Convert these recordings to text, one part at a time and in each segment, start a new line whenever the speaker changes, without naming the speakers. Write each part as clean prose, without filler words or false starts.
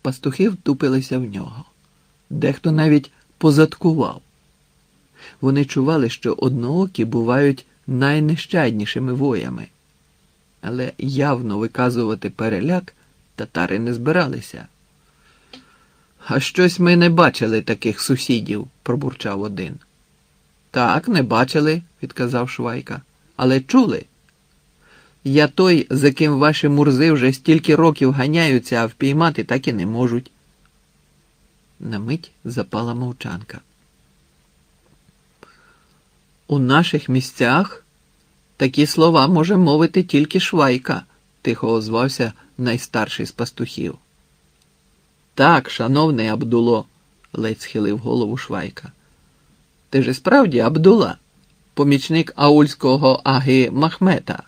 Пастухи втупилися в нього. Дехто навіть позадкував. Вони чували, що одноокі бувають найнещаднішими воями. Але явно виказувати переляк татари не збиралися. «А щось ми не бачили таких сусідів», – пробурчав один. «Так, не бачили», – відказав Швайка. «Але чули. Я той, за ким ваші мурзи вже стільки років ганяються, а впіймати так і не можуть». На мить запала мовчанка. «У наших місцях такі слова може мовити тільки Швайка», – тихо озвався найстарший з пастухів. «Так, шановний Абдуло», – ледь схилив голову Швайка. «Ти ж і справді Абдула, помічник аульського аги Махмета».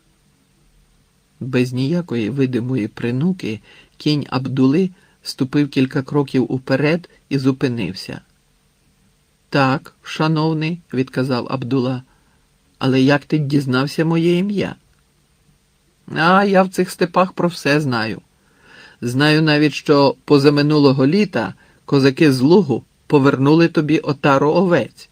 Без ніякої видимої принуки кінь Абдули ступив кілька кроків уперед і зупинився. «Так, шановний», – відказав Абдула, – «але як ти дізнався моє ім'я?» «А я в цих степах про все знаю. Знаю навіть, що позаминулого літа козаки з Лугу повернули тобі отару овець».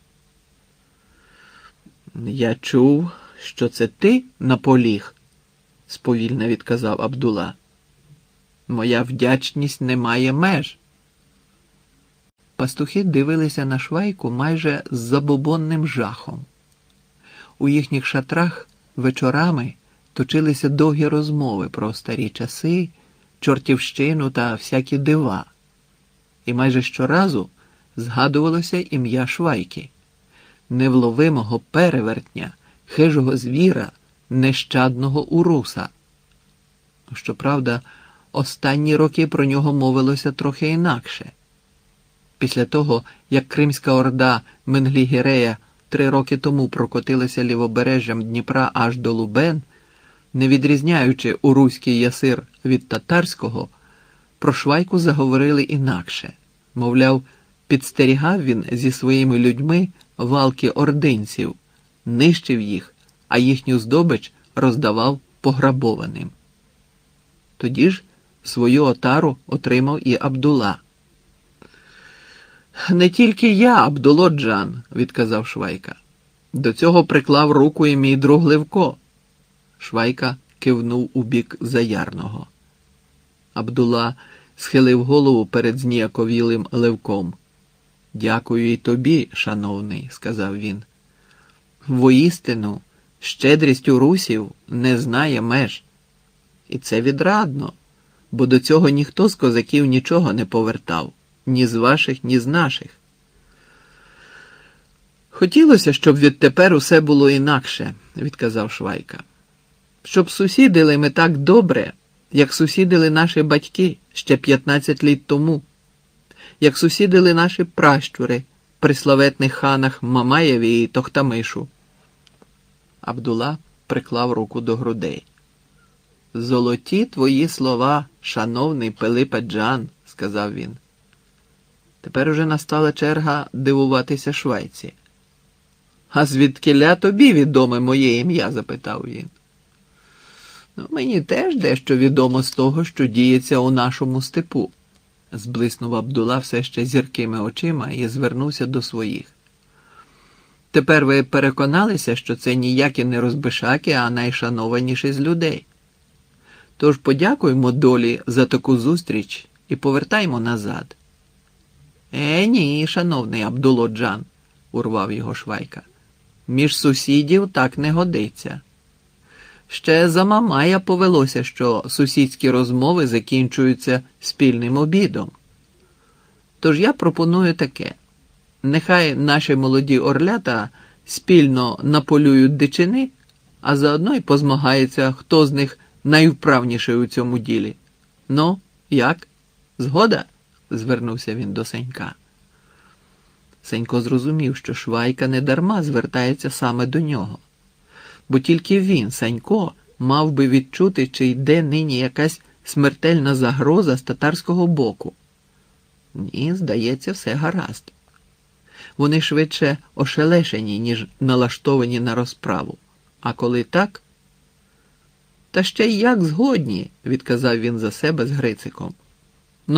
«Я чув, що це ти наполіг», – сповільно відказав Абдула. «Моя вдячність не має меж». Пастухи дивилися на Швайку майже з забобонним жахом. У їхніх шатрах вечорами точилися довгі розмови про старі часи, чортівщину та всякі дива. І майже щоразу згадувалося ім'я Швайки, невловимого перевертня, хижого звіра, нещадного уруса. Щоправда, останні роки про нього мовилося трохи інакше. Після того, як Кримська орда Менглі-Гірея 3 роки тому прокотилася лівобережжям Дніпра аж до Лубен, не відрізняючи уруський ясир від татарського, про Швайку заговорили інакше. Мовляв, підстерігав він зі своїми людьми валки ординців, нищив їх, а їхню здобич роздавав пограбованим. Тоді ж свою отару отримав і Абдула. «Не тільки я, Абдуло-джан», – відказав Швайка. «До цього приклав руку і мій друг Левко». Швайка кивнув у бік Заярного. Абдула схилив голову перед зніяковілим Левком. «Дякую і тобі, шановний», – сказав він. «Воістину, щедрість урусів не знає меж. І це відрадно, бо до цього ніхто з козаків нічого не повертав. Ні з ваших, ні з наших». «Хотілося, щоб відтепер усе було інакше», – відказав Швайка. «Щоб сусідили ми так добре, як сусідили наші батьки ще 15 літ тому, як сусідили наші пращури при славетних ханах Мамаєві і Тохтамишу». Абдула приклав руку до грудей. «Золоті твої слова, шановний Пилипе-джан», – сказав він. Тепер уже настала черга дивуватися Швайці. «А звідкіля тобі відоме моє ім'я?» – запитав він. «Мені теж дещо відомо з того, що діється у нашому степу», – зблиснув Абдула все ще зіркими очима і звернувся до своїх. «Тепер ви переконалися, що це ніякі не розбишаки, а найшанованіші з людей. Тож подякуємо долі за таку зустріч і повертаймо назад». Ні, шановний Абдуло-джан», – урвав його Швайка. «Між сусідів так не годиться. Ще за Мамая повелося, що сусідські розмови закінчуються спільним обідом. Тож я пропоную таке. Нехай наші молоді орлята спільно наполюють дичини, а заодно й позмагається, хто з них найвправніший у цьому ділі. Ну, як? Згода?» – звернувся він до Сенька. Сенько зрозумів, що Швайка недарма звертається саме до нього. Бо тільки він, Сенько, мав би відчути, чи йде нині якась смертельна загроза з татарського боку. Ні, здається, все гаразд. Вони швидше ошелешені, ніж налаштовані на розправу. А коли так? «Та ще й як згодні», – відказав він за себе з Грициком. «Ну,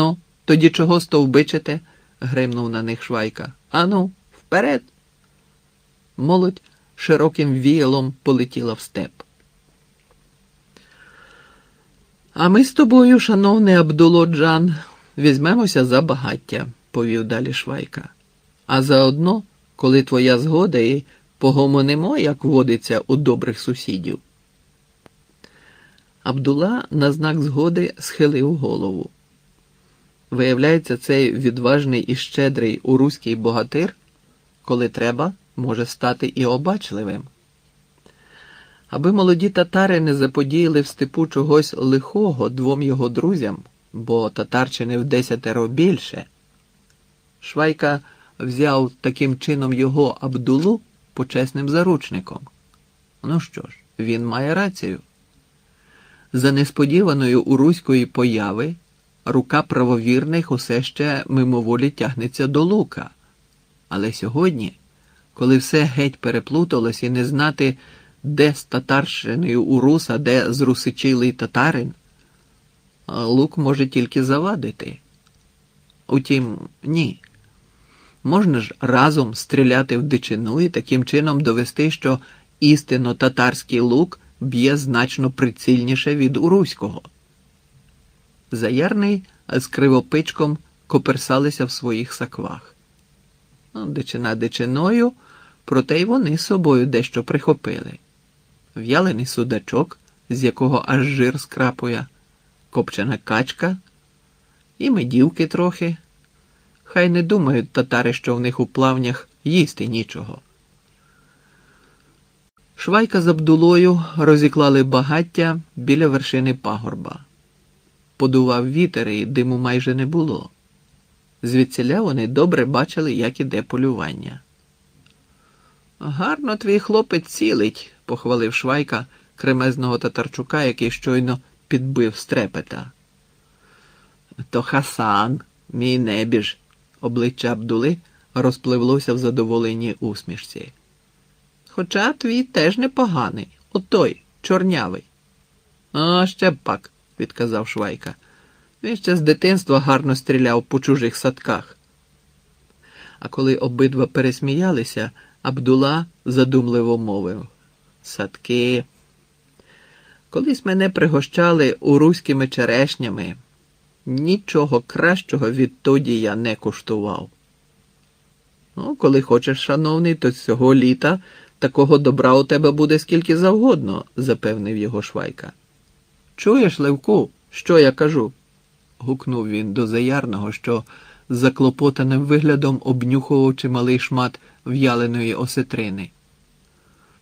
Тоді чого стовбичите? Гримнув на них Швайка. Ану, вперед! Молодь широким віялом полетіла в степ. А ми з тобою, шановний Абдуло Джан, візьмемося за багаття, повів далі Швайка. А заодно, коли твоя згода, і погомонимо, як водиться у добрих сусідів. Абдула на знак згоди схилив голову. Виявляється, цей відважний і щедрий уруський богатир, коли треба, може стати і обачливим. Аби молоді татари не заподіяли в степу чогось лихого двом його друзям, бо татарчини в 10 більше, Швайка взяв таким чином його Абдулу почесним заручником. Ну що ж, він має рацію. За несподіваною уруської появи рука правовірних усе ще мимоволі тягнеться до лука. Але сьогодні, коли все геть переплуталось і не знати, де з татарщиною урус, а де зрусичілий татарин, лук може тільки завадити. Утім, ні. Можна ж разом стріляти в дичину і таким чином довести, що істинно татарський лук б'є значно прицільніше від уруського. Заярний з Кривопичком коперсалися в своїх саквах. Дичина дичиною, проте й вони з собою дещо прихопили. В'ялений судачок, з якого аж жир скрапує, копчена качка і медівки трохи. Хай не думають татари, що в них у плавнях їсти нічого. Швайка з Абдулою розіклали багаття біля вершини пагорба. Подував вітер, і диму майже не було. Звідсіля вони добре бачили, як іде полювання. «Гарно твій хлопець цілить», – похвалив Швайка кремезного татарчука, який щойно підбив стрепета. «То Хасан, мій небіж», – обличчя Абдули розпливлося в задоволеній усмішці. «Хоча твій теж непоганий, отой, чорнявий». «А, ще б пак», – відказав Швайка. «Він ще з дитинства гарно стріляв по чужих садках». А коли обидва пересміялися, Абдула задумливо мовив: «Садки. Колись мене пригощали уруськими черешнями. Нічого кращого відтоді я не куштував». «Ну, коли хочеш, шановний, то цього літа такого добра у тебе буде скільки завгодно», – запевнив його Швайка. «Чуєш, Левку, що я кажу?» – гукнув він до Заярного, що з заклопотаним виглядом обнюхував чималий шмат в'яленої осетрини.